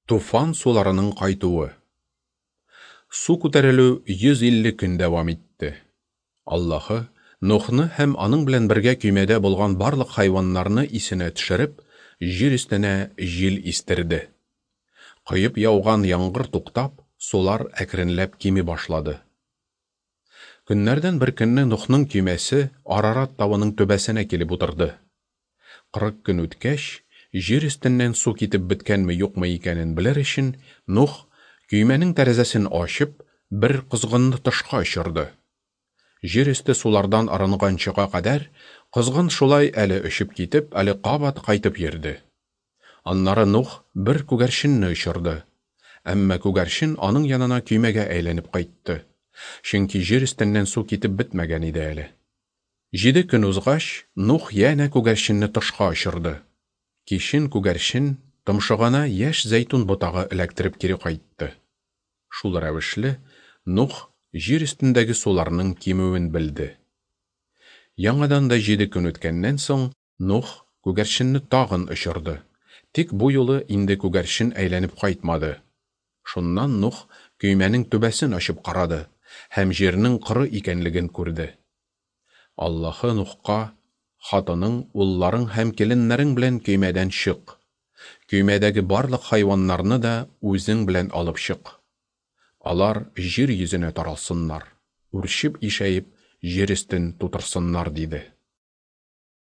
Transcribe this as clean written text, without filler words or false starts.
Туфан суларының кайтуы. Су күтәрелү 150 көн дәвам итте. Аллаһы Нухны һәм аның белән бергә көймәдә булган барлык хайваннарны исенә төшереп, җир өстенә җил истерде. Кыйып яуган яңгыр туктап, сулар әкренләп кими башлады. Көннәрдән бер көнне Нухның көймәсе Арарат тавының төбәсенә килеп утырды. 40 көн үткәч, җир өстеннән су китеп беткәнме юкмы икәнен белер өчен, Нух көймәнең тәрәзәсен ачып, бер козгынны тышка очырды. Җир өсте сулардан арынганчыга кадәр козгын шулай әле очып китеп, әле кабат кайтып йөрде. Аннары Нух бер күгәрченне очырды. Әмма күгәрчен аның янына көймәгә әйләнеп кайтты. Чөнки җир өстеннән су китеп бетмәгән иде әле. 7 көн узгач, Нух янә күгәрченне тышка очырды. Кичен күгәрчен томшыгына яшь зәйтун ботагы эләктереп кире кайтты. Шул рәвешле Нух җир өстендәге суларның кимүен белде. Яңадан да 7 көн үткәннән соң Нух күгәрченне тагын очырды. Тик бу юлы инде күгәрчен әйләнеп кайтмады. Шуннан Нух көймәнең түбәсен ачып карады һәм җирнең коры икәнлеген күрде. Аллаһы Нухка: "Хатының, улларың һәм киленнәрең белән көймәдән чык. Көймәдәге барлык хайваннарны да үзең белән алып чык. Алар җир йөзенә таралсыннар, үрчеп ишәеп җир өстен тутырсыннар", диде.